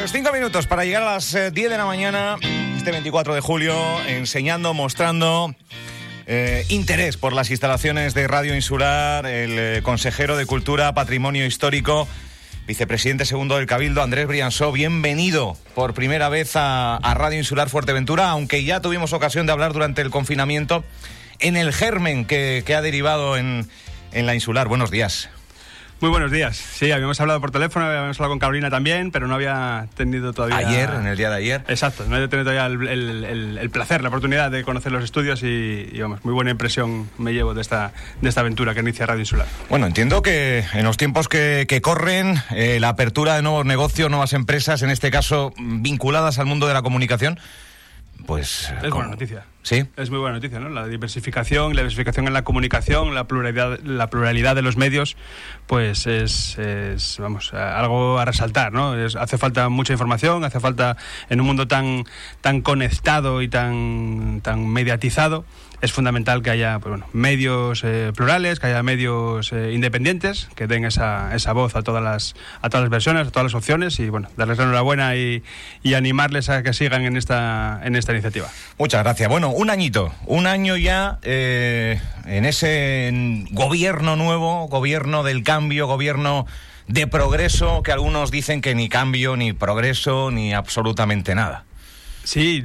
Pues 5 minutos para llegar a las 10 de la mañana, este 24 de julio, enseñando, mostrando interés por las instalaciones de Radio Insular, el consejero de Cultura, Patrimonio Histórico, vicepresidente segundo del Cabildo, Andrés Briansó. Bienvenido por primera vez a Radio Insular Fuerteventura, aunque ya tuvimos ocasión de hablar durante el confinamiento en el germen que ha derivado en la Insular. Buenos días. Muy buenos días. Sí, habíamos hablado por teléfono, habíamos hablado con Carolina también, pero no había tenido todavía... Ayer, en el día de ayer. Exacto, no había tenido todavía el placer, la oportunidad de conocer los estudios y vamos, muy buena impresión me llevo de esta aventura que inicia Radio Insular. Bueno, entiendo que en los tiempos que corren, la apertura de nuevos negocios, nuevas empresas, en este caso vinculadas al mundo de la comunicación, pues... Es buena noticia. Sí. Es muy buena noticia, ¿no? La diversificación en la comunicación, la pluralidad de los medios, pues es vamos, algo a resaltar, ¿no? Hace falta mucha información, hace falta, en un mundo tan conectado y tan mediatizado, es fundamental que haya, pues bueno, medios plurales, que haya medios independientes, que den esa voz a todas las versiones, a todas las opciones, y bueno, darles la enhorabuena y animarles a que sigan en esta iniciativa. Muchas gracias. Bueno, un año ya en ese gobierno nuevo, gobierno del cambio, gobierno de progreso, que algunos dicen que ni cambio, ni progreso, ni absolutamente nada. Sí,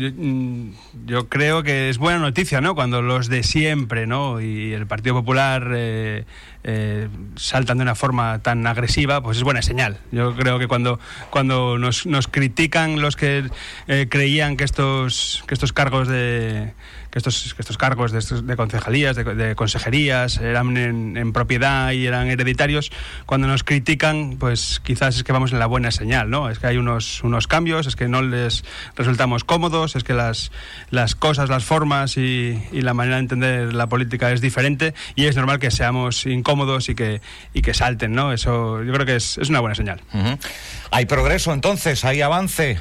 yo creo que es buena noticia, ¿no? Cuando los de siempre, ¿no? Y el Partido Popular saltan de una forma tan agresiva, pues es buena señal. Yo creo que cuando nos critican los que creían que estos cargos de concejalías, de consejerías, eran en propiedad y eran hereditarios, cuando nos critican, pues quizás es que vamos en la buena señal, ¿no? Es que hay unos cambios, es que no les resultamos cómodos, es que las cosas, las formas y la manera de entender la política es diferente, y es normal que seamos incómodos y que salten, ¿no? Eso yo creo que es una buena señal. Uh-huh. ¿Hay progreso entonces? ¿Hay avance?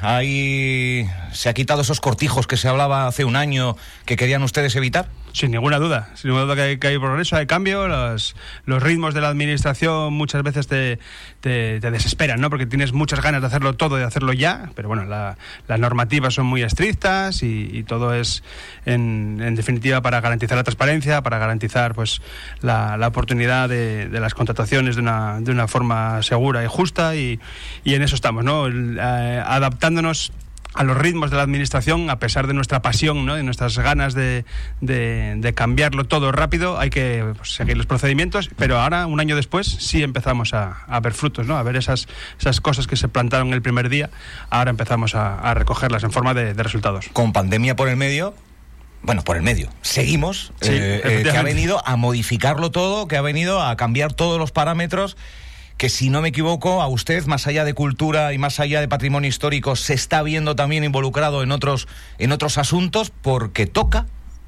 ¿Se ha quitado esos cortijos que se hablaba hace un año que querían ustedes evitar? Sin ninguna duda que hay progreso, hay cambio. Los ritmos de la administración muchas veces te desesperan, ¿no? Porque tienes muchas ganas de hacerlo todo y de hacerlo ya, pero bueno, las normativas son muy estrictas y todo es en definitiva para garantizar la transparencia, para garantizar pues la oportunidad de las contrataciones de una forma segura y justa, y en eso estamos, ¿no? Adaptándonos a los ritmos de la administración, a pesar de nuestra pasión, ¿no? Y nuestras ganas de cambiarlo todo rápido. Hay que seguir los procedimientos, pero ahora, un año después, sí empezamos a ver frutos, ¿no? A ver esas cosas que se plantaron el primer día, ahora empezamos a recogerlas en forma de resultados. Con pandemia por el medio. Bueno, por el medio. Seguimos, sí, que ha venido a modificarlo todo, que ha venido a cambiar todos los parámetros, que si no me equivoco, a usted, más allá de cultura y más allá de patrimonio histórico, se está viendo también involucrado en otros asuntos porque toca.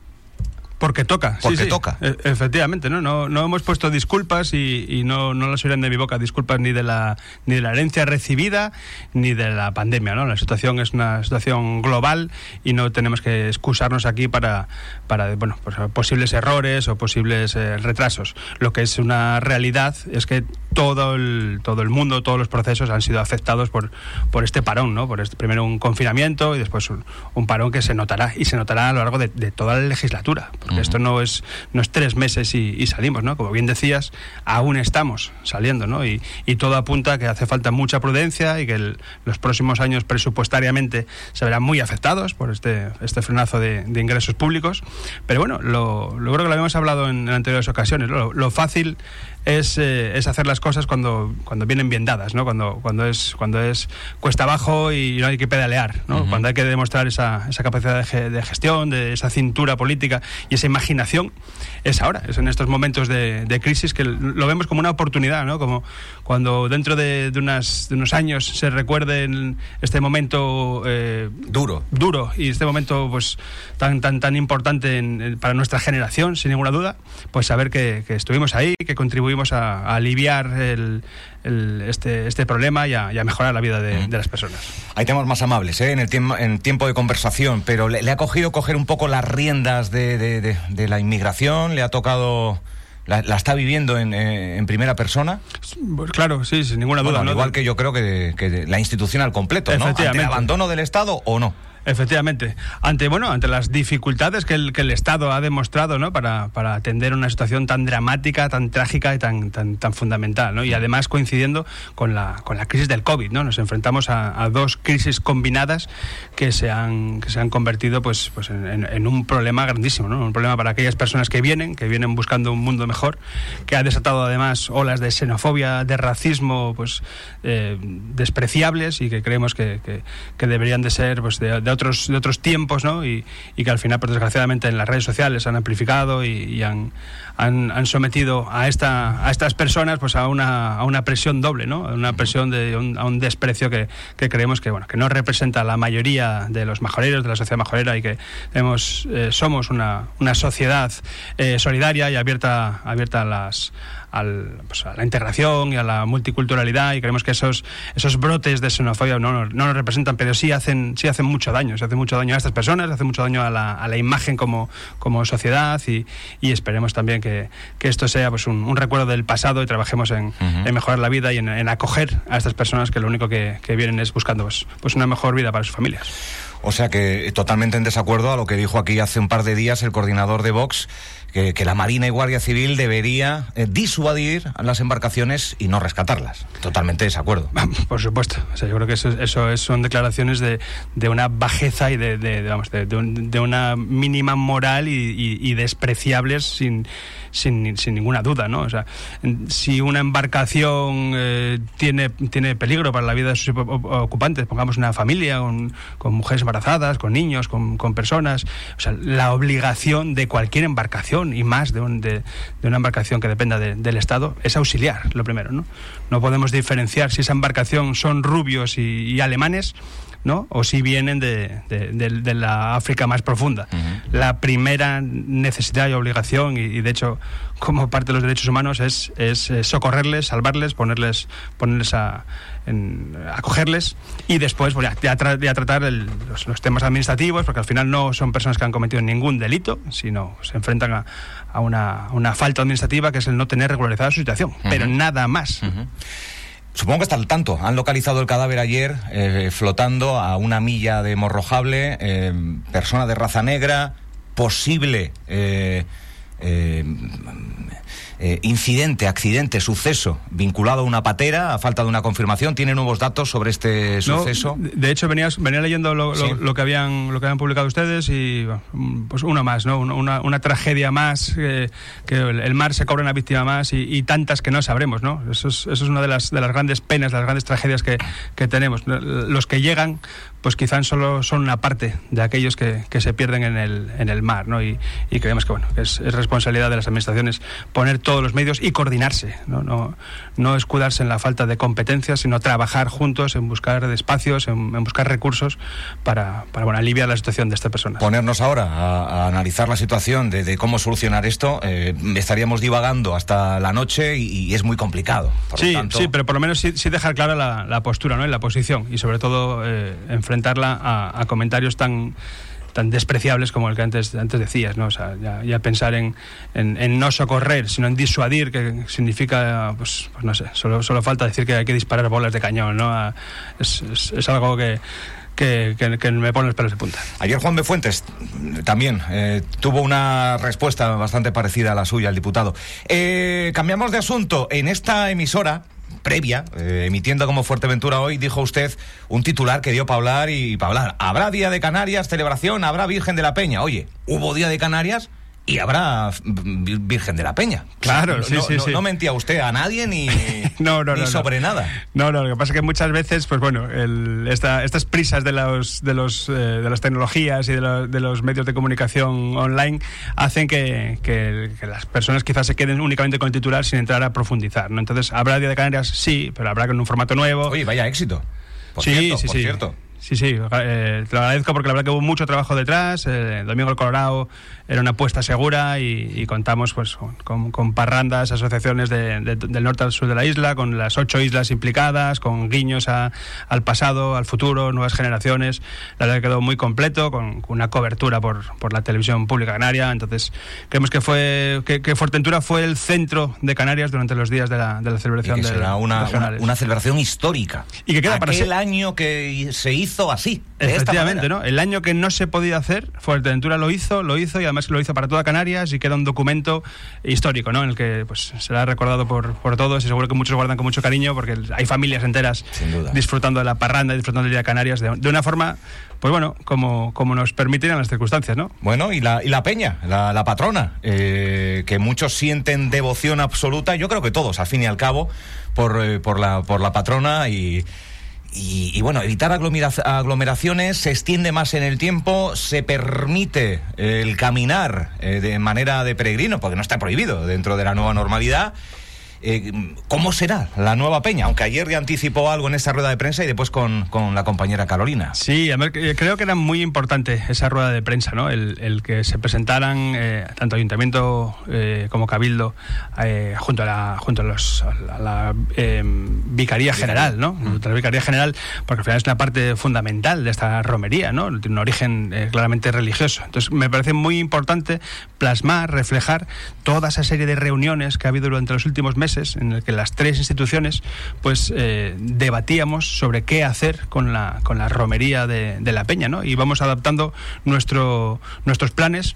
Porque toca. Efectivamente, ¿no? No hemos puesto disculpas y no las oirán de mi boca, disculpas ni de la herencia recibida ni de la pandemia, ¿no? La situación es una situación global y no tenemos que excusarnos aquí para bueno, pues posibles errores o posibles retrasos. Lo que es una realidad es que todo el mundo, todos los procesos han sido afectados por este parón, ¿no? Primero un confinamiento y después un parón que se notará a lo largo de toda la legislatura. Porque esto no es 3 meses y salimos, ¿no? Como bien decías, aún estamos saliendo, ¿no? Y todo apunta a que hace falta mucha prudencia y que los próximos años presupuestariamente se verán muy afectados por este frenazo de ingresos públicos. Pero bueno, lo creo que lo habíamos hablado en anteriores ocasiones, ¿no? Lo fácil es hacer las cosas cuando vienen bien dadas, ¿no? Cuando es cuesta abajo y no hay que pedalear, ¿no? Uh-huh. Cuando hay que demostrar esa capacidad de gestión, de esa cintura política y esa imaginación, es ahora, es en estos momentos de crisis que lo vemos como una oportunidad, ¿no? Como cuando dentro de unos años se recuerde este momento duro y este momento pues tan importante para nuestra generación, sin ninguna duda, pues saber que estuvimos ahí, que contribuimos a aliviar este problema y a mejorar la vida de las personas. Hay temas más amables, en tiempo de conversación, pero le ha cogido coger un poco las riendas de la inmigración, le ha tocado la está viviendo en primera persona. Pues claro, sí, sin ninguna duda. Al ¿no? igual que yo creo que la institución al completo, ¿no? ¿Ante el abandono del Estado o no? Efectivamente, ante las dificultades que el Estado ha demostrado, ¿no? para atender una situación tan dramática, tan trágica y tan fundamental, ¿no? Y además coincidiendo con la crisis del COVID, ¿no? Nos enfrentamos a dos crisis combinadas que se han convertido pues en un problema grandísimo, ¿no? Un problema para aquellas personas que vienen buscando un mundo mejor, que ha desatado además olas de xenofobia, de racismo, pues despreciables, y que creemos que deberían de ser pues de otros tiempos, ¿no? Y que al final, pues desgraciadamente, en las redes sociales han amplificado y han sometido a estas personas pues a una presión doble, ¿no? Una presión a un desprecio que creemos que no representa a la mayoría de los majoreros, de la sociedad majorera, y que somos una sociedad solidaria y abierta a la integración y a la multiculturalidad, y creemos que esos brotes de xenofobia no nos representan, pero sí hacen mucho daño. Se hace mucho daño a estas personas, hace mucho daño a la imagen como sociedad, y esperemos también que esto sea pues un recuerdo del pasado, y trabajemos en mejorar la vida y en acoger a estas personas que lo único que vienen es buscando pues una mejor vida para sus familias. O sea que totalmente en desacuerdo a lo que dijo aquí hace un par de días el coordinador de Vox, que la Marina y Guardia Civil debería disuadir a las embarcaciones y no rescatarlas. Totalmente desacuerdo. Por supuesto. O sea, yo creo que eso son declaraciones de una bajeza y de una mínima moral y despreciables sin ninguna duda, ¿no? O sea, si una embarcación tiene peligro para la vida de sus ocupantes, pongamos una familia con mujeres embarazadas, con niños, con personas, o sea, la obligación de cualquier embarcación, y más de una embarcación que dependa del Estado, es auxiliar, lo primero, ¿no? No podemos diferenciar si esa embarcación son rubios y alemanes, ¿no? O si vienen de la África más profunda. Uh-huh. La primera necesidad y obligación, y de hecho, como parte de los derechos humanos, es socorrerles, salvarles, ponerles acogerles, y después ya tratar los temas administrativos, porque al final no son personas que han cometido ningún delito, sino se enfrentan a una falta administrativa, que es el no tener regularizada su situación, uh-huh. Pero nada más. Uh-huh. Supongo que está al tanto. Han localizado el cadáver ayer flotando a 1 milla de Morrojable, persona de raza negra, posible accidente, suceso vinculado a una patera, a falta de una confirmación. ¿Tiene nuevos datos sobre este suceso? De hecho, venía leyendo lo que habían publicado ustedes, y pues uno más, ¿no? Una tragedia más, que el mar se cobra una víctima más, y tantas que no sabremos, ¿no? Eso es una de las grandes penas, de las grandes tragedias que tenemos. Los que llegan, pues quizás solo son una parte de aquellos que se pierden en el mar, ¿no? Y creemos que es responsabilidad de las administraciones poner todos los medios y coordinarse, no escudarse en la falta de competencias, sino trabajar juntos en buscar espacios, en buscar recursos para aliviar la situación de esta persona. Ponernos ahora a analizar la situación de cómo solucionar esto, estaríamos divagando hasta la noche, y es muy complicado. Sí, pero por lo menos sí dejar clara la postura, ¿no? En la posición, y sobre todo enfrentarla a comentarios tan despreciables como el que antes decías, ¿no? O sea, ya pensar en no socorrer, sino en disuadir, que significa, pues no sé, solo falta decir que hay que disparar bolas de cañón, ¿no? Es algo que me pone los pelos de punta. Ayer Juan B. Fuentes también tuvo una respuesta bastante parecida a la suya, el diputado. Cambiamos de asunto. En esta emisora previa, emitiendo como Fuerteventura Hoy, dijo usted un titular que dio para hablar y para hablar. Habrá Día de Canarias, celebración, habrá Virgen de la Peña. Oye, hubo Día de Canarias y habrá Virgen de la Peña. Claro, sí. No mentía usted a nadie ni sobre nada. No, lo que pasa es que muchas veces, pues bueno, estas prisas de las tecnologías y de los medios de comunicación online hacen que las personas quizás se queden únicamente con el titular sin entrar a profundizar, ¿no? Entonces, ¿habrá Día de Canarias? Sí, pero habrá con un formato nuevo. Oye, vaya éxito. Por cierto. te lo agradezco porque la verdad que hubo mucho trabajo detrás. Domingo el Colorado era una apuesta segura y contamos pues con parrandas, asociaciones del norte al sur de la isla, con las 8 islas implicadas, con guiños al pasado, al futuro, nuevas generaciones. La verdad que quedó muy completo, con una cobertura por la televisión pública canaria. Entonces creemos que Fuerteventura fue el centro de Canarias durante los días de la celebración. Y que será una celebración histórica. Y que queda para el año que se hizo así. Efectivamente, ¿no? El año que no se podía hacer, Fuerteventura lo hizo y además lo hizo para toda Canarias y queda un documento histórico, ¿no? En el que pues será recordado por todos y seguro que muchos guardan con mucho cariño porque hay familias enteras disfrutando de la parranda, disfrutando del Día de Canarias de una forma, pues bueno, como nos permiten las circunstancias, ¿no? Bueno, y la peña, la patrona, que muchos sienten devoción absoluta, yo creo que todos, al fin y al cabo, por la patrona y bueno, evitar aglomeraciones, se extiende más en el tiempo, se permite el caminar de manera de peregrino, porque no está prohibido dentro de la nueva normalidad. ¿Cómo será la nueva peña? Aunque ayer ya anticipó algo en esta rueda de prensa y después con la compañera Carolina. Sí, a ver, creo que era muy importante esa rueda de prensa, ¿no? El que se presentaran tanto Ayuntamiento como Cabildo junto a la Vicaría General, ¿no? La Vicaría General, porque al final es una parte fundamental de esta romería, ¿no? Tiene un origen claramente religioso. Entonces me parece muy importante plasmar, reflejar toda esa serie de reuniones que ha habido durante los últimos meses en el que las 3 instituciones pues debatíamos sobre qué hacer con la romería de la peña, ¿no? Y vamos adaptando nuestros planes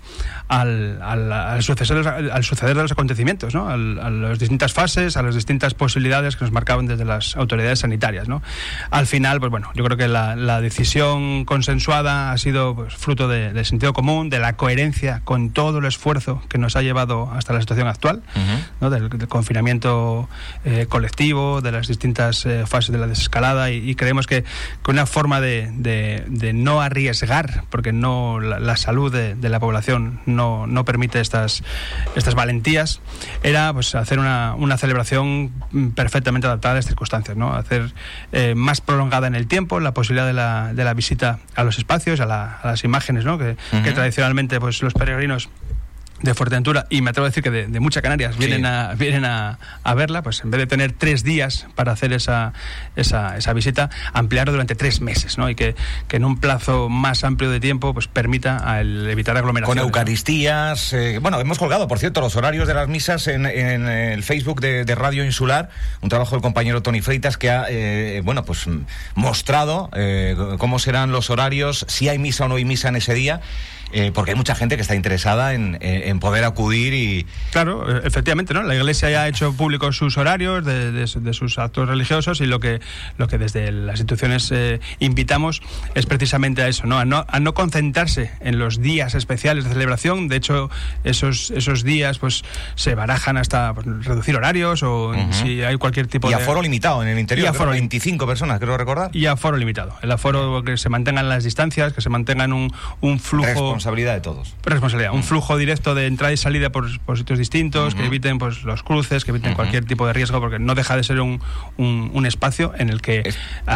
al suceder de los acontecimientos, ¿no? A las distintas fases, a las distintas posibilidades que nos marcaban desde las autoridades sanitarias, ¿no? Al final, pues bueno, yo creo que la decisión consensuada ha sido pues, fruto del sentido común, de la coherencia con todo el esfuerzo que nos ha llevado hasta la situación actual, ¿no? Del confinamiento colectivo, de las distintas fases de la desescalada y creemos que una forma de no arriesgar, porque no la salud de la población no permite estas valentías, era pues hacer una celebración perfectamente adaptada a las circunstancias, ¿no? Hacer más prolongada en el tiempo la posibilidad de la visita a los espacios, a las imágenes, ¿no? que tradicionalmente pues los peregrinos de Fuerteventura, y me atrevo a decir que de muchas Canarias vienen a verla, pues en vez de tener 3 días para hacer esa visita, ampliarlo durante 3 meses, ¿no? Y que en un plazo más amplio de tiempo pues permita evitar aglomeraciones. Con eucaristías, bueno, hemos colgado, por cierto, los horarios de las misas en el Facebook de Radio Insular, un trabajo del compañero Tony Freitas que ha, pues mostrado cómo serán los horarios, si hay misa o no hay misa en ese día. Porque hay mucha gente que está interesada en poder acudir y... Claro, efectivamente, ¿no? La Iglesia ya ha hecho públicos sus horarios de sus actos religiosos y lo que desde las instituciones invitamos es precisamente a eso, ¿no? A no concentrarse en los días especiales de celebración. De hecho, esos días pues se barajan hasta pues, reducir horarios o si hay cualquier tipo de... Y aforo limitado en el interior, aforo 25 personas, creo recordar. Y aforo limitado. El aforo, que se mantengan las distancias, que se mantengan un flujo... Responsabilidad de todos. Responsabilidad. Un flujo directo de entrada y salida por sitios distintos, que eviten pues los cruces, que eviten cualquier tipo de riesgo, porque no deja de ser un espacio en el que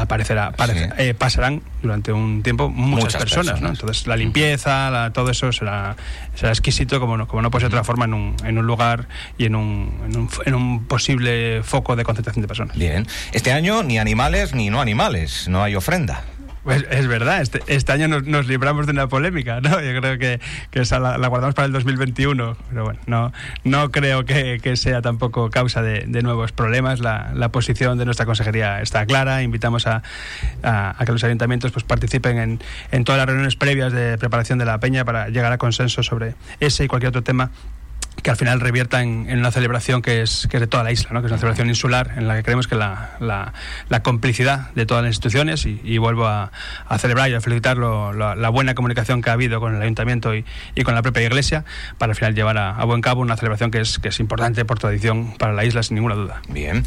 pasarán durante un tiempo muchas personas, ¿no? Entonces la limpieza, todo eso será exquisito, como no puede ser de otra forma en un lugar y en un posible foco de concentración de personas. Bien. Este año ni animales ni no animales, no hay ofrenda. Pues es verdad, este año nos libramos de una polémica, ¿no? Yo creo que esa la guardamos para el 2021, pero bueno, no creo que sea tampoco causa de nuevos problemas. La posición de nuestra consejería está clara. Invitamos a que los ayuntamientos pues participen en todas las reuniones previas de preparación de la peña para llegar a consenso sobre ese y cualquier otro tema que al final revierta en una celebración que es de toda la isla, ¿no? Que es una celebración insular en la que creemos que la complicidad de todas las instituciones y vuelvo a celebrar y a felicitar la buena comunicación que ha habido con el Ayuntamiento y con la propia Iglesia para al final llevar a buen cabo una celebración que es importante por tradición para la isla, sin ninguna duda. Bien.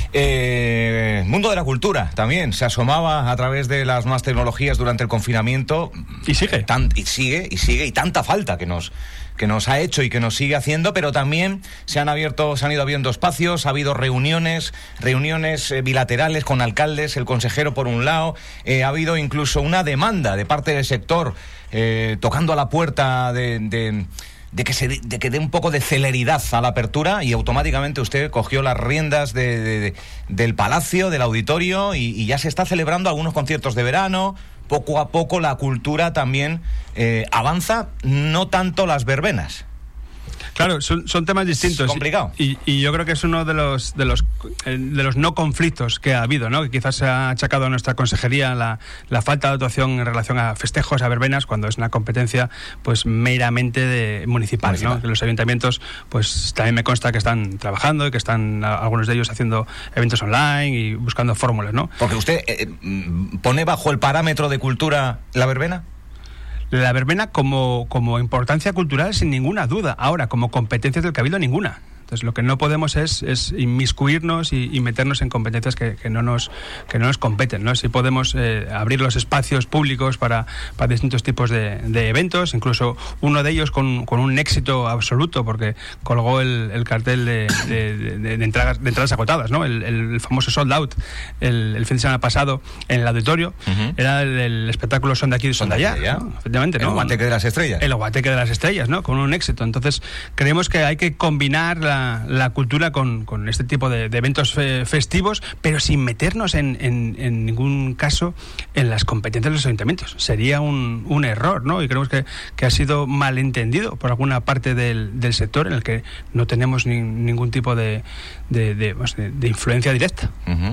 Mundo de la cultura también se asomaba a través de las nuevas tecnologías durante el confinamiento. Y sigue. Y sigue, y tanta falta que nos nos ha hecho y que nos sigue haciendo, pero también se han ido abriendo espacios, ha habido reuniones bilaterales con alcaldes, el consejero por un lado, ha habido incluso una demanda de parte del sector tocando a la puerta de que dé un poco de celeridad a la apertura, y automáticamente usted cogió las riendas del palacio, del auditorio, y ya se está celebrando algunos conciertos de verano. Poco a poco la cultura también avanza, no tanto las verbenas. Claro, son temas distintos. Es complicado. Y yo creo que es uno de los no conflictos que ha habido, ¿no? Que quizás se ha achacado a nuestra consejería la falta de dotación en relación a festejos, a verbenas, cuando es una competencia pues meramente municipal, ¿no? Que los ayuntamientos, pues también me consta que están trabajando y que están algunos de ellos haciendo eventos online y buscando fórmulas, ¿no? Porque usted pone bajo el parámetro de cultura la verbena. La verbena como importancia cultural, sin ninguna duda. Ahora, como competencias del Cabildo, ninguna. Entonces, lo que no podemos es inmiscuirnos y meternos en competencias que no nos competen, ¿no? Si podemos abrir los espacios públicos para distintos tipos de eventos, incluso uno de ellos con un éxito absoluto, porque colgó el cartel de entradas agotadas, ¿no? El famoso sold out el fin de semana pasado en el auditorio. Era el espectáculo Son de aquí y Son de allá, ¿no? Efectivamente, ¿no? El Guateque de las Estrellas. El Guateque de las Estrellas, ¿no? Con un éxito. Entonces, creemos que hay que combinar la cultura con este tipo de eventos festivos, pero sin meternos en ningún caso en las competencias de los ayuntamientos. Sería un error, ¿no? Y creemos que ha sido malentendido por alguna parte del sector, en el que no tenemos ningún tipo de influencia directa.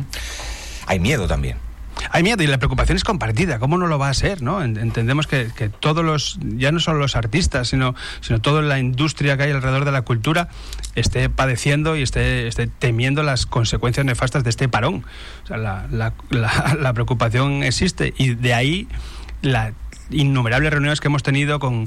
Hay miedo también. Hay miedo, y la preocupación es compartida. ¿Cómo no lo va a ser, no? Entendemos que todos ya no solo los artistas, sino toda la industria que hay alrededor de la cultura esté padeciendo y esté temiendo las consecuencias nefastas de este parón. O sea, la preocupación existe, y de ahí la innumerables reuniones que hemos tenido con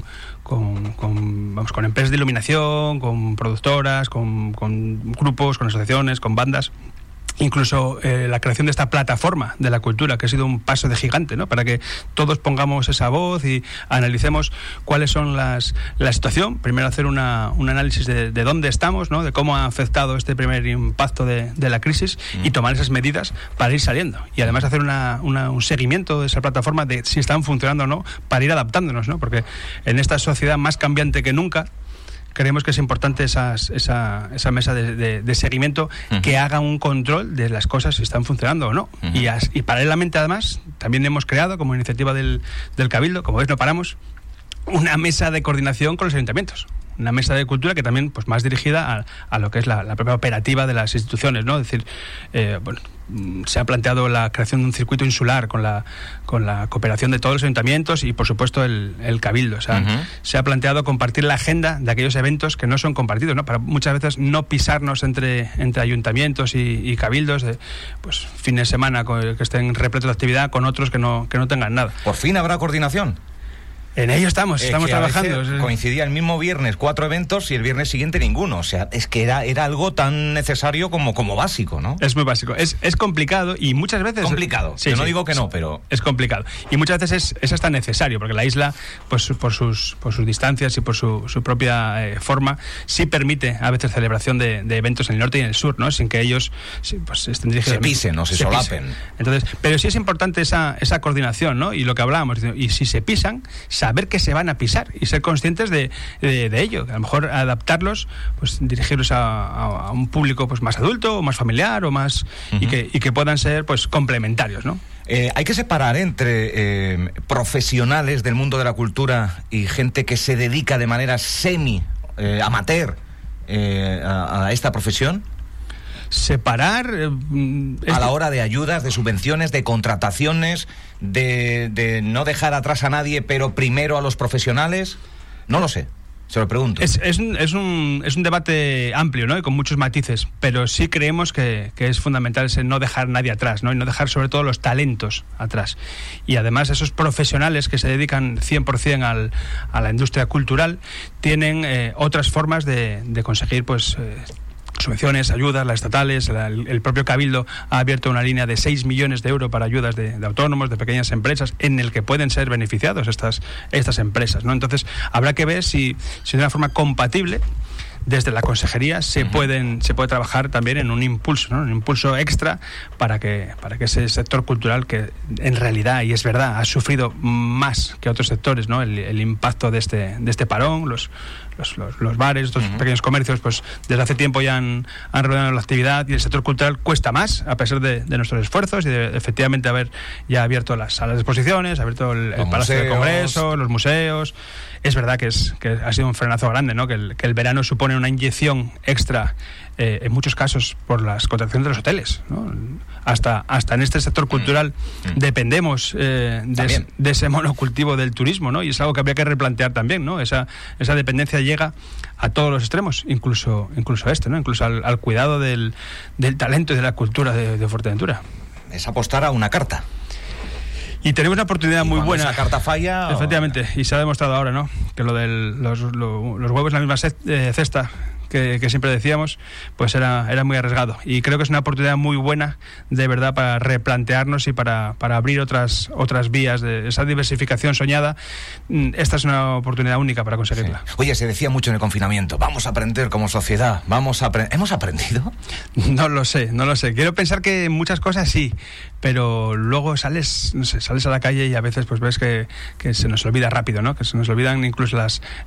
empresas de iluminación, con productoras, con grupos, con asociaciones, con bandas. Incluso la creación de esta plataforma de la cultura, que ha sido un paso de gigante, ¿no? Para que todos pongamos esa voz y analicemos cuáles son la situación. Primero hacer un análisis de dónde estamos, ¿no? De cómo ha afectado este primer impacto de la crisis, y tomar esas medidas para ir saliendo. Y además hacer un seguimiento de esa plataforma, de si están funcionando o no, para ir adaptándonos, ¿no? Porque en esta sociedad más cambiante que nunca, creemos que es importante esa mesa de seguimiento, que haga un control de las cosas si están funcionando o no. Y paralelamente, además, también hemos creado, como iniciativa del Cabildo, como veis no paramos, una mesa de coordinación con los ayuntamientos. Una mesa de cultura que también, pues, más dirigida a lo que es la propia operativa de las instituciones, ¿no? Es decir, se ha planteado la creación de un circuito insular con la cooperación de todos los ayuntamientos y, por supuesto, el Cabildo. O sea, se ha planteado compartir la agenda de aquellos eventos que no son compartidos, ¿no? Para muchas veces no pisarnos entre ayuntamientos y cabildos, pues fines de semana que estén repletos de actividad, con otros que no tengan nada. ¿Por fin habrá coordinación? En ello estamos trabajando. Coincidía el mismo viernes 4 eventos y el viernes siguiente ninguno. O sea, es que era algo tan necesario como básico, ¿no? Es muy básico. Es complicado, y muchas veces... Complicado. Sí, yo no digo que no, pero... Es complicado. Y muchas veces es hasta necesario, porque la isla, pues por sus distancias y por su propia forma, sí permite a veces celebración de eventos en el norte y en el sur, ¿no? Sin que ellos pues estén dirigidos... Se pisen o se solapen. Entonces, pero sí es importante esa coordinación, ¿no? Y lo que hablábamos, y si se pisan, saber que se van a pisar y ser conscientes de ello. A lo mejor adaptarlos, pues dirigirlos a un público, pues, más adulto o más familiar o más y que puedan ser, pues, complementarios, ¿no? Hay que separar entre profesionales del mundo de la cultura y gente que se dedica de manera amateur a esta profesión. Separar a la hora de ayudas, de subvenciones, de contrataciones, de no dejar atrás a nadie, pero primero a los profesionales. No lo sé, se lo pregunto. Es un debate amplio, ¿no? Y con muchos matices, pero sí creemos que es fundamental ese no dejar nadie atrás, ¿no? Y no dejar sobre todo los talentos atrás. Y además esos profesionales que se dedican 100% a la industria cultural tienen otras formas de conseguir, pues... subvenciones, ayudas, las estatales. El propio Cabildo ha abierto una línea de 6 millones de euros para ayudas de autónomos, de pequeñas empresas, en el que pueden ser beneficiados estas empresas, ¿no? Entonces habrá que ver si de una forma compatible desde la consejería se puede trabajar también en un impulso, ¿no? Un impulso extra para que ese sector cultural, que en realidad, y es verdad, ha sufrido más que otros sectores, ¿no? El impacto de este parón, los bares, estos pequeños comercios, pues desde hace tiempo ya han reanudado la actividad, y el sector cultural cuesta más, a pesar de nuestros esfuerzos y de efectivamente haber ya abierto las salas de exposiciones, abierto el Palacio de Congreso, los museos. Es verdad que ha sido un frenazo grande, ¿no? Que el verano supone una inyección extra, en muchos casos por las contrataciones de los hoteles, ¿no? Hasta en este sector cultural dependemos de ese monocultivo del turismo, ¿no? Y es algo que habría que replantear también, ¿no? Esa dependencia llega a todos los extremos, incluso ¿no? Incluso al cuidado del talento y de la cultura de Fuerteventura. Es apostar a una carta. Y tenemos una oportunidad muy buena. Esa carta falla. Efectivamente, y se ha demostrado ahora, ¿no? Que lo de los huevos en la misma cesta que siempre decíamos, pues era muy arriesgado. Y creo que es una oportunidad muy buena, de verdad, para replantearnos y para abrir otras vías de esa diversificación soñada. Esta es una oportunidad única para conseguirla. Sí. Oye, se decía mucho en el confinamiento, vamos a aprender como sociedad, ¿hemos aprendido? No lo sé. Quiero pensar que muchas cosas sí, pero luego sales a la calle y a veces pues ves que se nos olvida rápido, ¿no? Que se nos olvidan incluso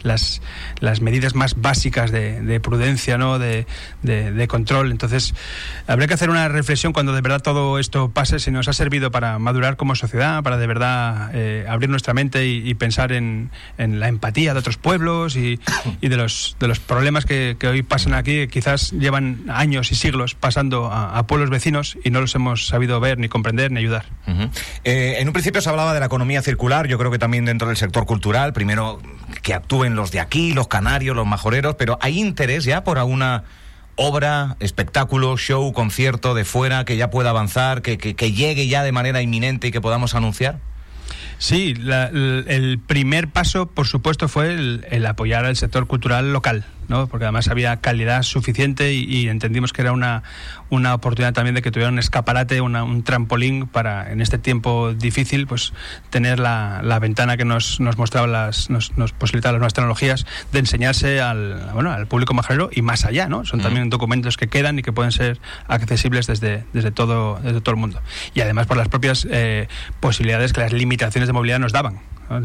las medidas más básicas de prudencia, ¿no? De control. Entonces habría que hacer una reflexión cuando de verdad todo esto pase, si nos ha servido para madurar como sociedad, para de verdad abrir nuestra mente y pensar en la empatía de otros pueblos y de los problemas que hoy pasan aquí, que quizás llevan años y siglos pasando a pueblos vecinos y no los hemos sabido ver, ni comprender, ni ayudar. En un principio se hablaba de la economía circular, yo creo que también dentro del sector cultural, primero que actúen los de aquí, los canarios, los majoreros, pero ¿hay interés ya por alguna obra, espectáculo, show, concierto de fuera que ya pueda avanzar, que llegue ya de manera inminente y que podamos anunciar? Sí, el primer paso, por supuesto, fue el apoyar al sector cultural local, ¿no? Porque además había calidad suficiente y entendimos que era una oportunidad también de que tuviera un escaparate, un trampolín para, en este tiempo difícil, pues tener la ventana que nos mostraban nos posibilitaban las nuevas tecnologías de enseñarse al público majorero y más allá, ¿no? Son también documentos que quedan y que pueden ser accesibles desde todo el mundo. Y además por las propias posibilidades que las limitaciones de movilidad nos daban.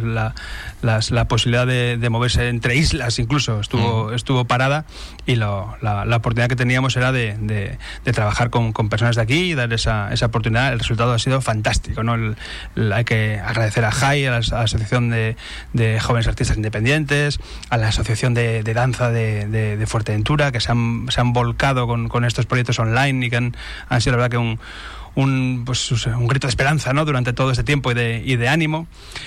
La posibilidad de moverse entre islas incluso estuvo parada, y la oportunidad que teníamos era de trabajar con personas de aquí y dar esa oportunidad. El resultado ha sido fantástico, ¿no? Hay que agradecer a JAI, a la Asociación de Jóvenes Artistas Independientes, a la Asociación de Danza de Fuerteventura, que se han volcado con estos proyectos online y que han sido, la verdad, que un grito de esperanza, ¿no? Durante todo este tiempo y de ánimo.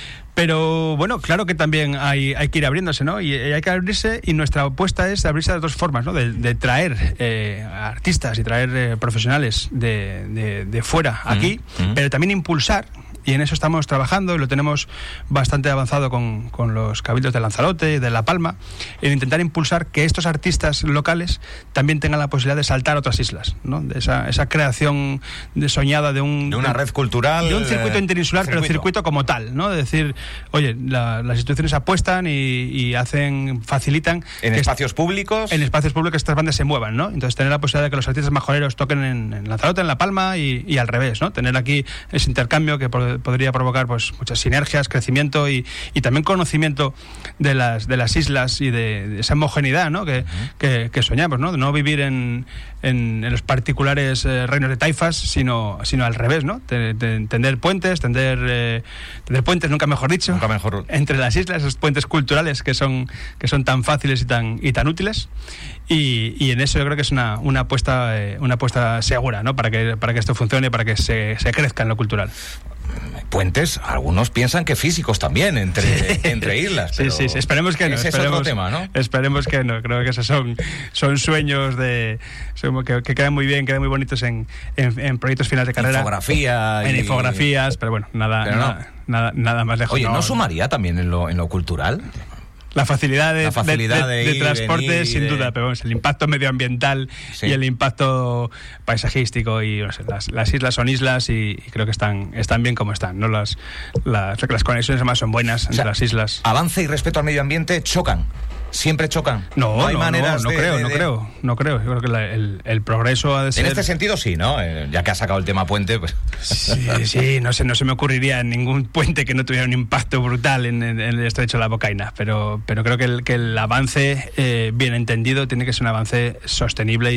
Pero bueno, claro que también hay que ir abriéndose, ¿no? Y hay que abrirse, y nuestra apuesta es abrirse de dos formas, ¿no? De traer artistas y traer profesionales de fuera aquí, pero también impulsar. Y en eso estamos trabajando, y lo tenemos bastante avanzado con los cabildos de Lanzarote y de La Palma, en intentar impulsar que estos artistas locales también tengan la posibilidad de saltar a otras islas, ¿no? De esa creación soñada de una red cultural, de un circuito interinsular, pero circuito como tal, ¿no? De decir, oye, las instituciones apuestan y facilitan en espacios públicos. En espacios públicos estas bandas se muevan, ¿no? Entonces tener la posibilidad de que los artistas majoreros toquen en Lanzarote, en La Palma y al revés, ¿no? Tener aquí ese intercambio que podría provocar pues muchas sinergias, crecimiento y también conocimiento de las islas y de esa homogeneidad, ¿no? que soñamos, ¿no? De no vivir en los particulares reinos de taifas, sino al revés, ¿no? Tender puentes, tender puentes, nunca mejor dicho, entre las islas, esos puentes culturales que son tan fáciles y tan útiles. Y en eso yo creo que es una apuesta segura, ¿no? Para que esto funcione, para que se crezca en lo cultural. Puentes, algunos piensan que físicos también entre islas. Pero sí, esperemos que no. Ese es otro tema, ¿no? Esperemos que no. Creo que esos son sueños que quedan muy bien, quedan muy bonitos en proyectos finales de carrera. En infografías, pero bueno, nada más lejos. Oye, ¿no sumaría también en lo cultural? La facilidad de ir, transporte, venir, sin duda, pero bueno, el impacto medioambiental y el impacto paisajístico, y no sé, las islas son islas y creo que están bien como están, ¿no? Las conexiones además son buenas entre las islas. Avance y respeto al medio ambiente chocan. Siempre chocan. No hay maneras no creo. Yo creo que el progreso ha de ser... En este sentido sí, ¿no? Ya que has sacado el tema puente, pues... Sí, no se me ocurriría ningún puente que no tuviera un impacto brutal en el estrecho de la Bocaina, pero creo que el avance, bien entendido, tiene que ser un avance sostenible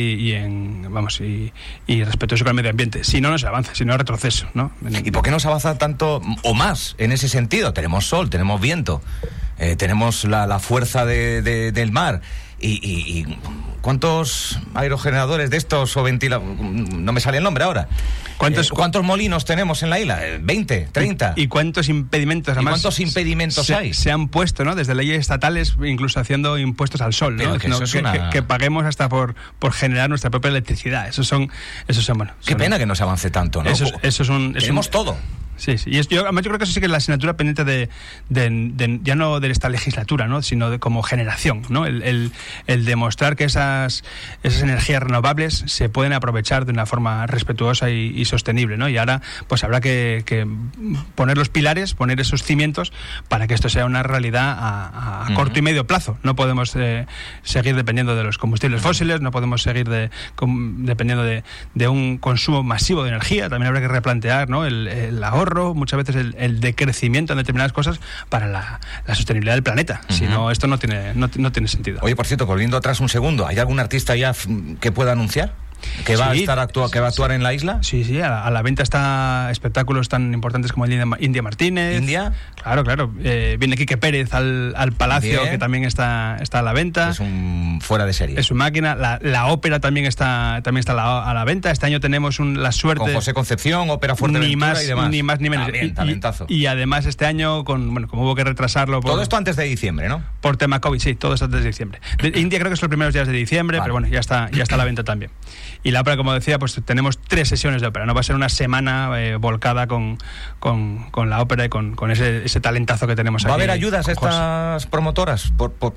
y respetuoso con el medio ambiente. Si no es avance, si no es retroceso, ¿no? ¿Y por qué no se avanza tanto o más en ese sentido? Tenemos sol, tenemos viento, tenemos la fuerza del mar y ¿cuántos aerogeneradores de estos o no me sale el nombre ahora? ¿Cuántos molinos tenemos en la isla? 20, 30. ¿Y cuántos impedimentos además? ¿Y cuántos impedimentos hay? Se han puesto, ¿no? Desde leyes estatales, incluso haciendo impuestos al sol, ¿no? Que paguemos hasta por generar nuestra propia electricidad. Esos son bueno. Qué pena que no se avance tanto, ¿no? Tenemos todo. Sí. Y yo creo que eso sí que es la asignatura pendiente de ya no de esta legislatura, ¿no? Sino de como generación, ¿no? El demostrar que esas energías renovables se pueden aprovechar de una forma respetuosa y sostenible, ¿no? Y ahora pues habrá que poner los pilares, poner esos cimientos para que esto sea una realidad a corto y medio plazo. No podemos seguir dependiendo de los combustibles fósiles, no podemos seguir dependiendo de un consumo masivo de energía. También habrá que replantear, ¿no? El ahorro, muchas veces el decrecimiento en determinadas cosas para la sostenibilidad del planeta. Si no, esto no tiene sentido. Oye, por cierto, volviendo atrás un segundo, ¿hay algún artista ya que pueda anunciar? ¿Que va a actuar en la isla? Sí, a la venta está espectáculos tan importantes como el India Martínez. ¿India? Claro. Viene Quique Pérez al Palacio, que también está a la venta. Es un fuera de serie. Es su máquina. La ópera también está a la venta. Este año tenemos la suerte... Con José Concepción, ópera Fuerteventura y demás. Ni más ni menos. También, talentazo. Y además este año, como hubo que retrasarlo... Todo esto antes de diciembre, ¿no? Por tema COVID, sí, todo esto antes de diciembre. India creo que es los primeros días de diciembre, vale. Pero bueno, ya está a la venta también. Y la ópera, como decía, pues tenemos 3 sesiones de ópera. No va a ser una semana volcada con la ópera y con ese talentazo que tenemos aquí. ¿Va a haber ayudas a estas promotoras?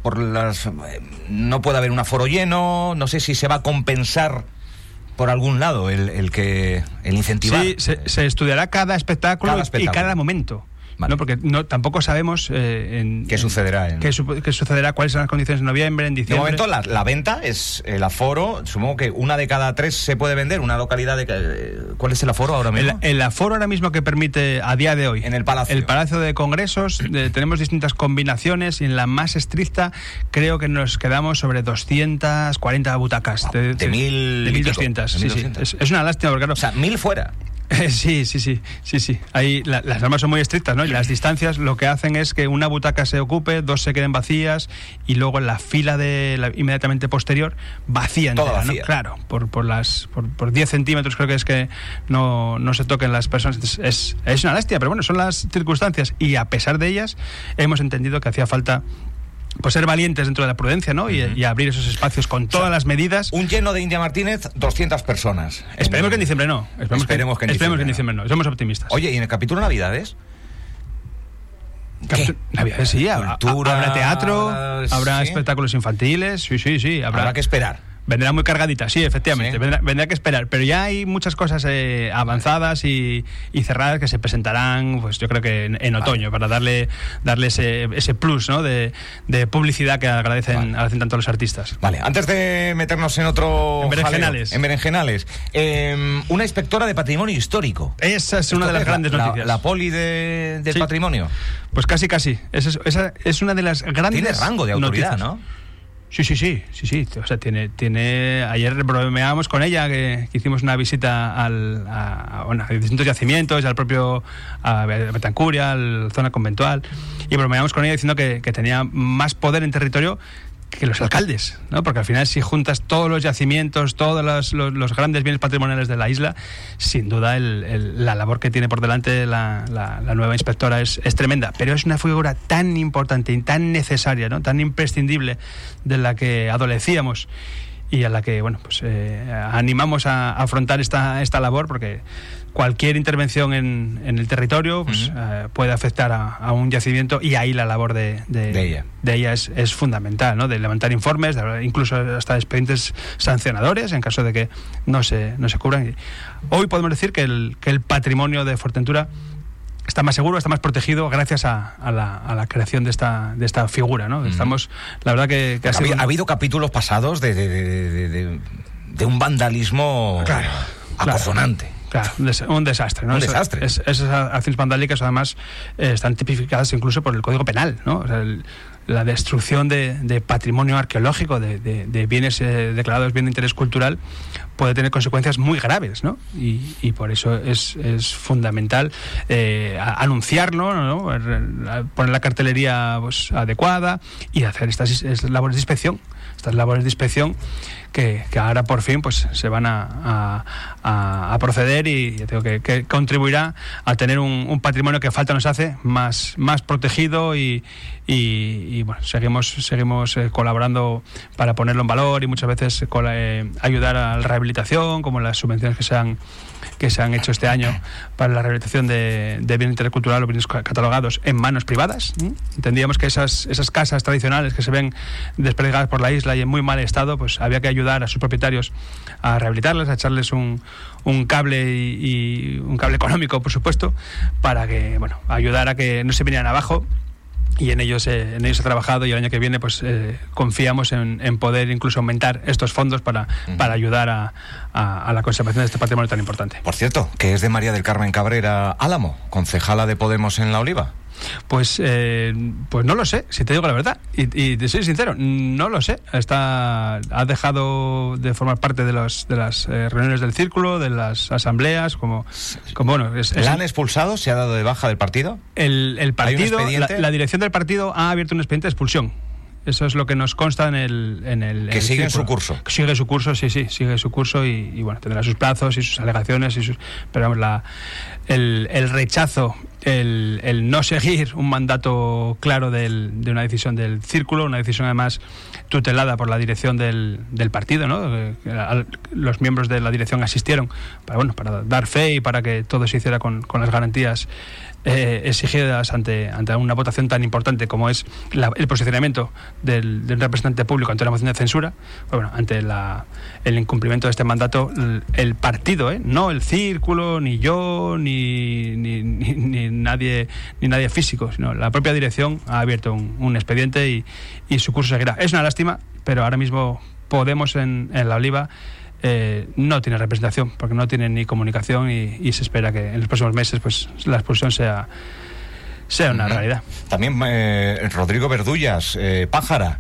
No puede haber un aforo lleno, no sé si se va a compensar por algún lado el incentivar. Sí, se estudiará cada espectáculo y cada momento. Vale. No, porque tampoco sabemos qué sucederá. Qué sucederá, cuáles son las condiciones en noviembre, en diciembre. De momento la venta es el aforo, supongo que 1 de cada 3 se puede vender, una localidad ¿cuál es el aforo ahora mismo? El aforo ahora mismo que permite a día de hoy. En el Palacio. El Palacio de Congresos, tenemos distintas combinaciones y en la más estricta creo que nos quedamos sobre 240 butacas. De 1.200. Sí. Es una lástima porque claro. O sea, 1.000 fuera. Sí. Ahí las normas son muy estrictas, ¿no? Y las distancias lo que hacen es que una butaca se ocupe, 2 se queden vacías y luego en la fila inmediatamente posterior vacía entera, vacía. ¿no? Claro, por 10 centímetros creo que es que no se toquen las personas. Es una lástima, pero bueno, son las circunstancias y a pesar de ellas hemos entendido que hacía falta pues ser valientes dentro de la prudencia, ¿no? Y abrir esos espacios con todas las medidas. Un lleno de India Martínez, 200 personas. Esperemos que en diciembre no. Esperemos que en diciembre no. Somos optimistas. Oye, ¿y en el capítulo Navidades? Navidades sí, habrá teatro, habrá espectáculos infantiles, sí. Habrá que esperar. Vendrá muy cargadita, sí, efectivamente. Sí. Vendrá que esperar. Pero ya hay muchas cosas avanzadas y cerradas que se presentarán, pues yo creo que en otoño, para darle ese plus, ¿no? de publicidad que agradecen tanto los artistas. Vale, antes de meternos en otro... En berenjenales. Una inspectora de patrimonio histórico. Esa es una de las grandes noticias. La poli del patrimonio. Pues casi. Esa es una de las grandes... Tiene rango de autoridad, noticias. ¿no? Sí. O sea, tiene. Ayer bromeábamos con ella que hicimos una visita a distintos yacimientos, al propio Betancuria, a la zona conventual, y bromeábamos con ella diciendo que tenía más poder en territorio que los alcaldes, ¿no? Porque al final si juntas todos los yacimientos, todos los grandes bienes patrimoniales de la isla, sin duda la labor que tiene por delante la nueva inspectora es tremenda, pero es una figura tan importante y tan necesaria, ¿no? Tan imprescindible, de la que adolecíamos y a la que, bueno, pues animamos a afrontar esta labor, porque cualquier intervención en el territorio pues, puede afectar a un yacimiento, y ahí la labor de ella es fundamental, ¿no? De levantar informes, incluso hasta expedientes sancionadores en caso de que no se cubran. Hoy podemos decir que el patrimonio de Fuerteventura está más seguro, está más protegido gracias a la creación de esta figura, ¿no? Estamos, la verdad que ha habido capítulos pasados de un vandalismo acojonante. Claro, un desastre, ¿no? Un desastre. Esas acciones vandálicas, además, están tipificadas incluso por el Código Penal, ¿no? O sea, la destrucción de patrimonio arqueológico, de bienes declarados bien de interés cultural, puede tener consecuencias muy graves, ¿no? Y por eso es fundamental anunciarlo, ¿no? Poner la cartelería pues, adecuada y hacer estas labores de inspección. Estas labores de inspección que ahora por fin pues se van a proceder, y ya tengo que contribuirá a tener un patrimonio que falta nos hace más protegido, y bueno, seguimos colaborando para ponerlo en valor, y muchas veces ayudar a la rehabilitación, como las subvenciones que se han hecho este año para la rehabilitación de bienes interculturales o bienes catalogados en manos privadas. Entendíamos que esas casas tradicionales que se ven desperdigadas por la isla y en muy mal estado, pues había que ayudar a sus propietarios a rehabilitarlas, a echarles un cable y un cable económico, por supuesto, para que, bueno, ayudar a que no se vinieran abajo. Y en ellos se ha trabajado, y el año que viene pues confiamos en poder incluso aumentar estos fondos para ayudar a la conservación de este patrimonio tan importante. Por cierto, que es de María del Carmen Cabrera Álamo, concejala de Podemos en La Oliva. Pues no lo sé, si te digo la verdad, y te soy sincero, no lo sé. Ha dejado de formar parte de las reuniones del círculo, de las asambleas, como bueno. ¿La han expulsado? ¿Se ha dado de baja del partido? El partido, la dirección del partido ha abierto un expediente de expulsión. Eso es lo que nos consta en el que sigue en su curso. Sigue su curso, sí, sigue su curso, y bueno, tendrá sus plazos y sus alegaciones, pero vamos, el rechazo, el no seguir un mandato claro de una decisión del círculo, una decisión además tutelada por la dirección del partido, ¿no? Los miembros de la dirección asistieron para dar fe y para que todo se hiciera con las garantías exigidas ante una votación tan importante como es el posicionamiento del representante público ante una moción de censura. Bueno, ante el incumplimiento de este mandato, el partido, no el círculo, ni yo, ni nadie físico, sino la propia dirección ha abierto un expediente, y su curso seguirá. Es una lástima, pero ahora mismo Podemos en La Oliva no tiene representación, porque no tiene ni comunicación, y se espera que en los próximos meses pues la expulsión sea una realidad. También Rodrigo Verdullas, Pájara,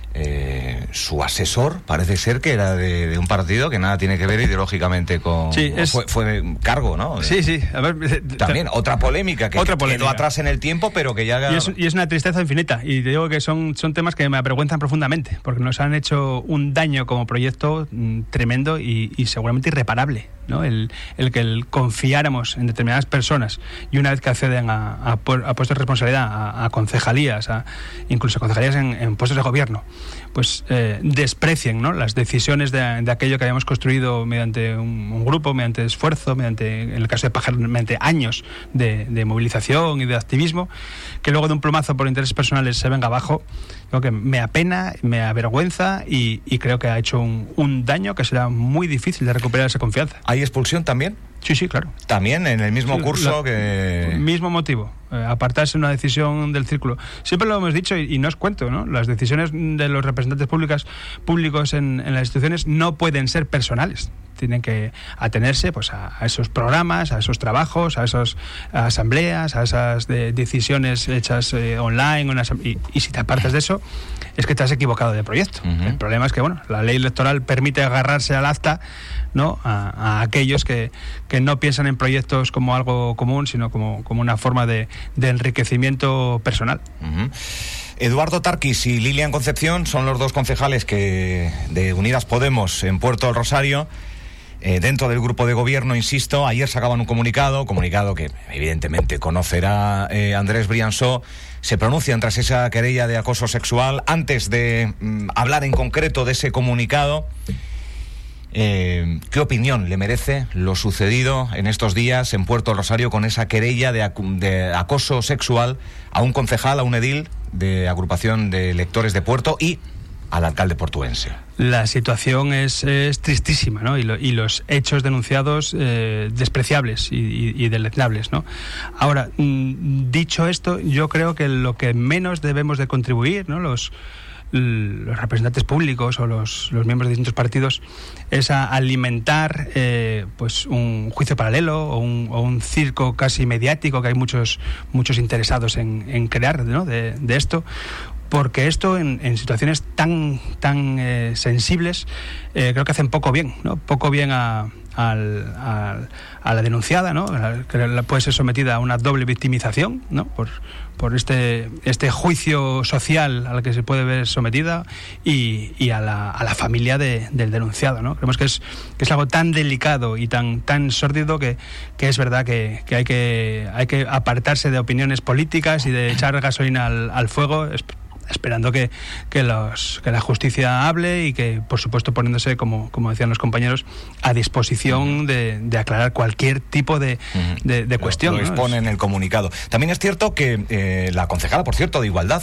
su asesor parece ser que era de un partido que nada tiene que ver ideológicamente con... Sí, fue cargo, ¿no? Sí. A ver, también otra polémica que quedó atrás en el tiempo, pero que ya... Y es una tristeza infinita, y te digo que son temas que me avergüenzan profundamente, porque nos han hecho un daño como proyecto tremendo y seguramente irreparable, ¿no? El que confiáramos en determinadas personas, y una vez que acceden a puestos de responsabilidad, a concejalías, incluso concejalías en puestos de gobierno, pues desprecien, ¿no?, las decisiones de aquello que habíamos construido mediante un grupo, mediante esfuerzo, en el caso de Pájaro, mediante años de movilización y de activismo, que luego de un plumazo por intereses personales se venga abajo. Creo que me apena, me avergüenza, y creo que ha hecho un daño que será muy difícil de recuperar esa confianza. ¿Hay expulsión también? Sí, claro. También en el mismo curso que... Mismo motivo, apartarse una decisión del círculo. Siempre lo hemos dicho, y no os cuento, ¿no? Las decisiones de los representantes públicos en las instituciones no pueden ser personales. Tienen que atenerse pues a esos programas, a esos trabajos, a esas asambleas, a esas decisiones hechas online, y si te apartas de eso, es que te has equivocado de proyecto. El problema es que la ley electoral permite agarrarse al acta, ¿no?, a aquellos que no piensan en proyectos como algo común, sino como una forma de enriquecimiento personal. Eduardo Tarquis y Lilian Concepción son los dos concejales de Unidas Podemos en Puerto del Rosario. dentro del grupo de gobierno, insisto, ayer sacaban un comunicado que evidentemente conocerá Andrés Briançó. Se pronuncian tras esa querella de acoso sexual. Antes de hablar en concreto de ese comunicado, ¿qué opinión le merece lo sucedido en estos días en Puerto Rosario con esa querella de acoso sexual a un concejal, a un edil de agrupación de electores de Puerto y al alcalde portuense? La situación es tristísima, ¿no? Y los hechos denunciados despreciables y deleznables, ¿no? Ahora, dicho esto, yo creo que lo que menos debemos de contribuir, ¿no?, los representantes públicos o los miembros de distintos partidos, es a alimentar pues un juicio paralelo o un circo casi mediático que hay muchos interesados en crear, ¿no?, de esto. Porque esto en situaciones tan sensibles creo que hacen poco bien, ¿no? Poco bien a la denunciada, ¿no? Que puede ser sometida a una doble victimización, ¿no? Por este juicio social al que se puede ver sometida y a la familia del denunciado, ¿no? Creemos que es algo tan delicado y tan sórdido que es verdad que hay que apartarse de opiniones políticas y de echar gasolina al fuego, esperando que la justicia hable y que, por supuesto, poniéndose, como decían los compañeros, a disposición de aclarar cualquier tipo de cuestión. Lo expone en el comunicado. También es cierto que la concejala, por cierto, de Igualdad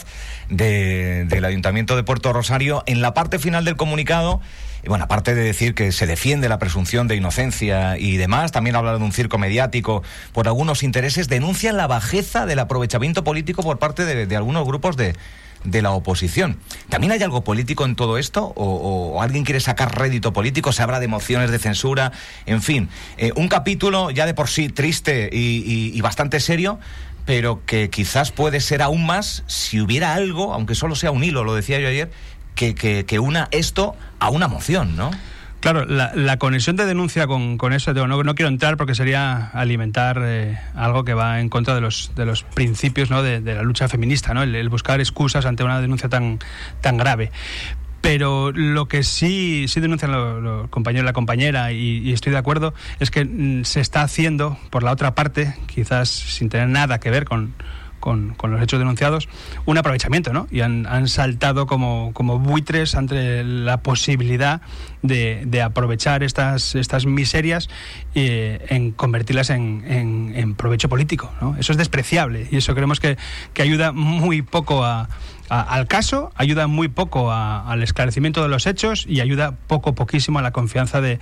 del Ayuntamiento de Puerto Rosario, en la parte final del comunicado, y bueno, aparte de decir que se defiende la presunción de inocencia y demás, también habla de un circo mediático por algunos intereses, denuncia la bajeza del aprovechamiento político por parte de algunos grupos de la oposición. ¿También hay algo político en todo esto? ¿O alguien quiere sacar rédito político? ¿Se habla de mociones de censura? En fin, un capítulo ya de por sí triste y bastante serio, pero que quizás puede ser aún más si hubiera algo, aunque solo sea un hilo, lo decía yo ayer, que una esto a una moción, ¿no? Claro, la conexión de denuncia con eso, no quiero entrar porque sería alimentar algo que va en contra de los principios, ¿no?, de la lucha feminista, ¿no? El buscar excusas ante una denuncia tan grave. Pero lo que sí denuncian los compañeros y la compañera, y estoy de acuerdo, es que se está haciendo por la otra parte, quizás sin tener nada que ver con los hechos denunciados, un aprovechamiento, ¿no? Y han saltado como buitres ante la posibilidad de aprovechar estas miserias en convertirlas en provecho político, ¿no? Eso es despreciable y eso creemos que ayuda muy poco al caso, ayuda muy poco al esclarecimiento de los hechos y ayuda poquísimo a la confianza de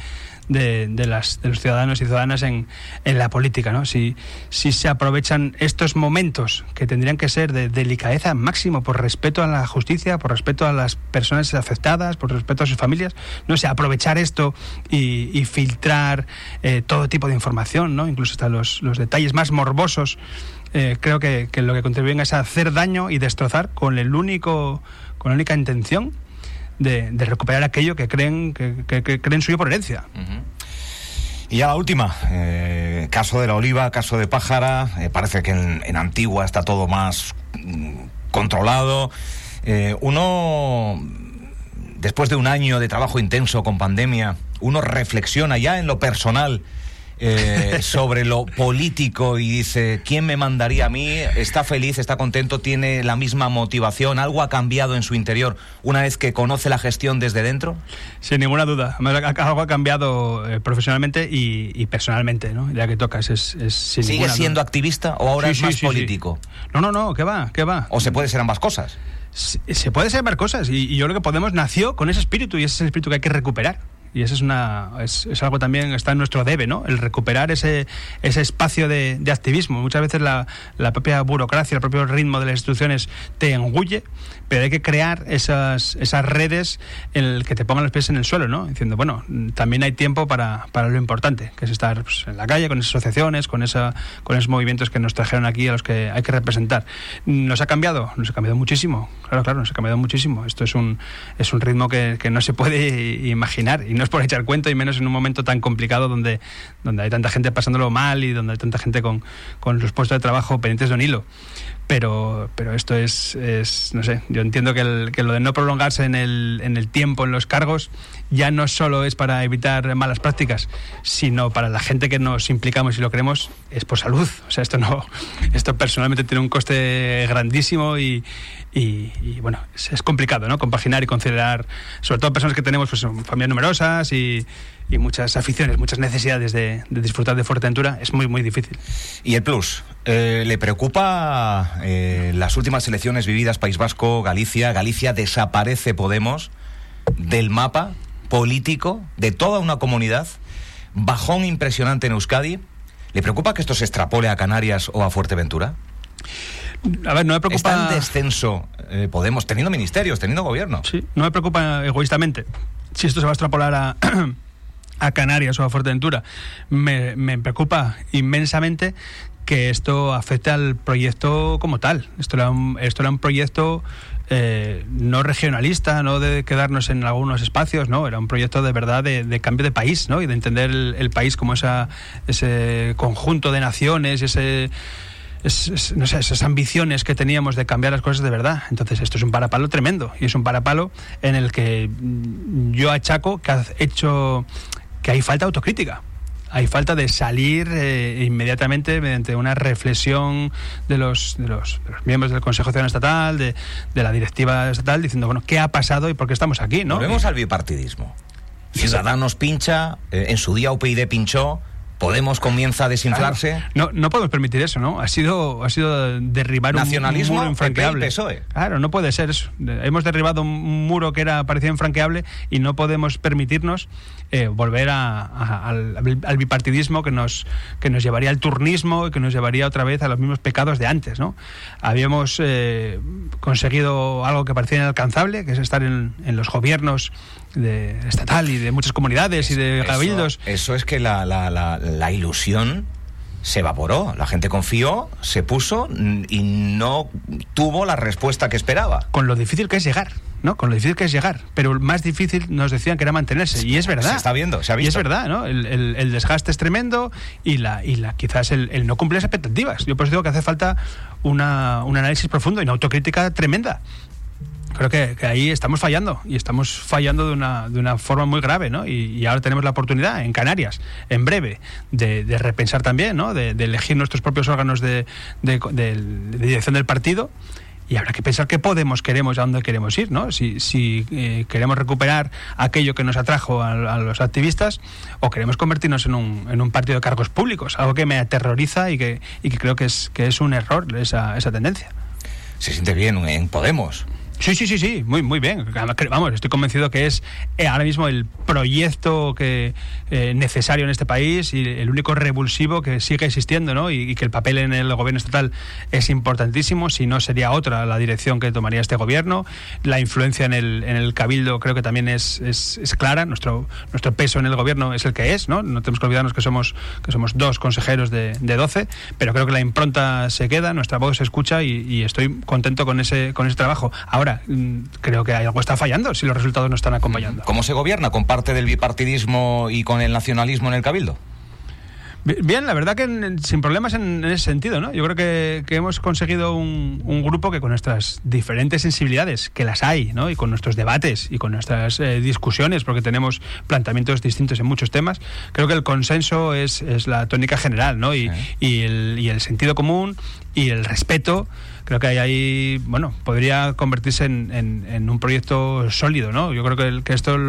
los ciudadanos y ciudadanas en la política, ¿no? Si se aprovechan estos momentos que tendrían que ser de delicadeza máximo por respeto a la justicia, por respeto a las personas afectadas, por respeto a sus familias, no sé, aprovechar esto y filtrar todo tipo de información, ¿no? Incluso hasta los detalles más morbosos. Creo que lo que contribuyen es a hacer daño y destrozar con la única intención de recuperar aquello que creen suyo por herencia. Uh-huh. Y ya la última, caso de La Oliva, caso de Pájara, parece que en Antigua está todo más controlado. Uno, después de un año de trabajo intenso con pandemia, uno reflexiona ya en lo personal sobre lo político y dice, ¿quién me mandaría a mí? ¿Está feliz, está contento, tiene la misma motivación? ¿Algo ha cambiado en su interior una vez que conoce la gestión desde dentro? Sin ninguna duda. Algo ha cambiado profesionalmente y personalmente, ¿no? Ya que tocas, es sin ¿Sigue ninguna siendo duda. activista o ahora es más político? Sí. No, ¿qué va? ¿O se puede ser ambas cosas? Se puede ser ambas cosas y yo creo que Podemos nació con ese espíritu y ese es el espíritu que hay que recuperar. Y eso es algo también, está en nuestro debe, ¿no? El recuperar ese espacio de activismo. Muchas veces la propia burocracia, el propio ritmo de las instituciones te engulle, pero hay que crear esas redes en el que te pongan los pies en el suelo, ¿no? Diciendo, bueno, también hay tiempo para lo importante, que es estar pues, en la calle, con esas asociaciones, con esos movimientos que nos trajeron aquí, a los que hay que representar. ¿Nos ha cambiado? Nos ha cambiado muchísimo. Claro, nos ha cambiado muchísimo. Esto es un ritmo que no se puede imaginar. Y no es por echar cuento, y menos en un momento tan complicado donde hay tanta gente pasándolo mal y donde hay tanta gente con los puestos de trabajo pendientes de un hilo. Pero esto es no sé, yo entiendo que lo de no prolongarse en el tiempo en los cargos ya no solo es para evitar malas prácticas, sino para la gente que nos implicamos y lo queremos, es por salud. O sea, esto personalmente tiene un coste grandísimo y bueno, es complicado, ¿no? Compaginar y conciliar, sobre todo personas que tenemos pues familias numerosas y muchas aficiones, muchas necesidades de disfrutar de Fuerteventura, es muy, muy difícil. ¿Y el plus? ¿Le preocupa las últimas elecciones vividas, País Vasco, Galicia? Galicia desaparece Podemos del mapa político de toda una comunidad, bajón impresionante en Euskadi. ¿Le preocupa que esto se extrapole a Canarias o a Fuerteventura? A ver, no me preocupa... Está en descenso Podemos, teniendo ministerios, teniendo gobierno. Sí, no me preocupa egoístamente. Si esto se va a extrapolar a Canarias o a Fuerteventura, me preocupa inmensamente que esto afecte al proyecto como tal. Esto era un proyecto no regionalista, no de quedarnos en algunos espacios, no, era un proyecto de verdad de cambio de país, ¿no? Y de entender el país como ese conjunto de naciones, no sé, esas ambiciones que teníamos de cambiar las cosas de verdad. Entonces esto es un parapalo tremendo, y es un parapalo en el que yo achaco que hay falta de autocrítica. Hay falta de salir inmediatamente mediante una reflexión de los miembros del Consejo Ciudadano Estatal, de la directiva estatal, diciendo, bueno, ¿qué ha pasado y por qué estamos aquí, ¿no? Volvemos al bipartidismo. Ciudadanos pincha, en su día UPyD pinchó, Podemos comienza a desinflarse. Claro, no podemos permitir eso, ¿no? Ha sido derribar nacionalismo, un muro infranqueable. PSOE. Claro, no puede ser eso. Hemos derribado un muro que parecía infranqueable y no podemos permitirnos volver al bipartidismo que nos llevaría al turnismo y que nos llevaría otra vez a los mismos pecados de antes, ¿no? Habíamos conseguido algo que parecía inalcanzable, que es estar en los gobiernos estatal y de muchas comunidades y de cabildos. Eso es que la ilusión se evaporó. La gente confió, se puso y no tuvo la respuesta que esperaba. Con lo difícil que es llegar, ¿no? Con lo difícil que es llegar. Pero más difícil nos decían que era mantenerse. Y es verdad. Se está viendo, se ha visto. Y es verdad, ¿no? El desgaste es tremendo y quizás el no cumplir las expectativas. Yo pues digo que hace falta un análisis profundo y una autocrítica tremenda. Creo que ahí estamos fallando, y estamos fallando de una forma muy grave, ¿no? Y ahora tenemos la oportunidad en Canarias, en breve, de repensar también, ¿no? De elegir nuestros propios órganos de dirección del partido, y habrá que pensar qué queremos y a dónde queremos ir, ¿no? Si queremos recuperar aquello que nos atrajo a los activistas, o queremos convertirnos en un partido de cargos públicos, algo que me aterroriza y que creo que es un error esa tendencia. ¿Se siente bien en Podemos? Sí, muy bien. Vamos, estoy convencido que es ahora mismo el proyecto necesario en este país y el único revulsivo que sigue existiendo, ¿no? Y que el papel en el gobierno estatal es importantísimo. Si no, sería otra la dirección que tomaría este gobierno. La influencia en el cabildo creo que también es clara. Nuestro peso en el gobierno es el que es, ¿no? No tenemos que olvidarnos que somos 2 consejeros de 12, pero creo que la impronta se queda, nuestra voz se escucha y estoy contento con ese trabajo. Ahora, creo que algo está fallando si los resultados no están acompañando. ¿Cómo se gobierna? ¿Con parte del bipartidismo y con el nacionalismo en el cabildo? Bien, la verdad que sin problemas en ese sentido, ¿no? Yo creo que hemos conseguido un grupo que con nuestras diferentes sensibilidades, que las hay, ¿no? Y con nuestros debates y con nuestras discusiones, porque tenemos planteamientos distintos en muchos temas, creo que el consenso es la tónica general, ¿no? Y el sentido común y el respeto, creo que ahí bueno, podría convertirse en un proyecto sólido, ¿no? Yo creo que esto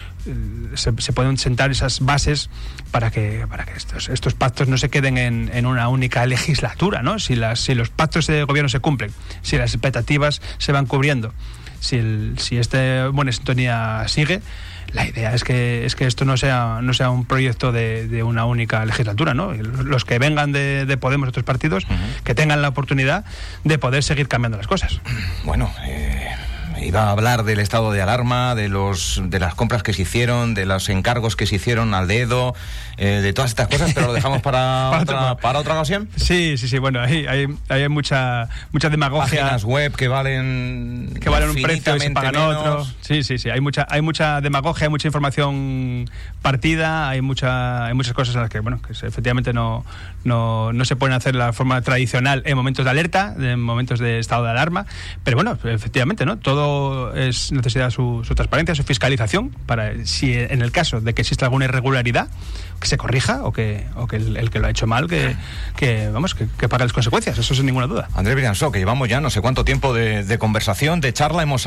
se pueden sentar esas bases para que estos pactos no se queden en una única legislatura, ¿no? Si los pactos de gobierno se cumplen, si las expectativas se van cubriendo, si esta buena sintonía sigue, la idea es que esto no sea un proyecto de una única legislatura, ¿no? Los que vengan de Podemos, de otros partidos, que tengan la oportunidad de poder seguir cambiando las cosas. Bueno, iba a hablar del estado de alarma, de las compras que se hicieron, de los encargos que se hicieron al dedo, de todas estas cosas, pero lo dejamos para otra ocasión. Sí, bueno, hay mucha demagogia. Páginas web que valen un precio y se pagan otro. Sí, hay mucha demagogia, hay mucha información partida, hay muchas cosas en las que, efectivamente no se pueden hacer de la forma tradicional en momentos de alerta, en momentos de estado de alarma, pero bueno, efectivamente, ¿no? Todo necesita su transparencia, su fiscalización, para si en el caso de que exista alguna irregularidad, que se corrija, o que el que lo ha hecho mal, que pague las consecuencias, eso sin ninguna duda. Andrés Briansó, que llevamos ya no sé cuánto tiempo de conversación, de charla, hemos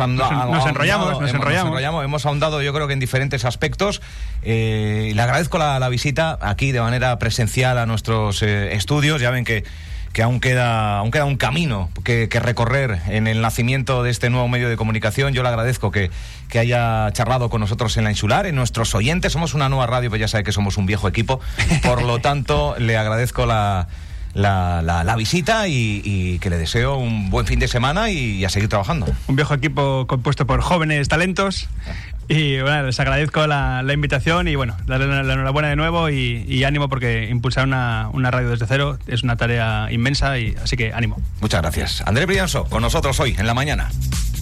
ahondado yo creo que en diferentes aspectos. Le agradezco la visita aquí de manera presencial a nuestros estudios. Ya ven que aún queda un camino que recorrer en el nacimiento de este nuevo medio de comunicación. Yo le agradezco que haya charlado con nosotros en La Insular, en nuestros oyentes. Somos una nueva radio, pues ya sabe que somos un viejo equipo. Por lo tanto, le agradezco la visita y que le deseo un buen fin de semana y a seguir trabajando. Un viejo equipo compuesto por jóvenes talentos. Y bueno, les agradezco la invitación y bueno, darle la enhorabuena de nuevo y ánimo, porque impulsar una radio desde cero es una tarea inmensa, y así que ánimo. Muchas gracias. Andrés Briansó, con nosotros hoy en La Mañana.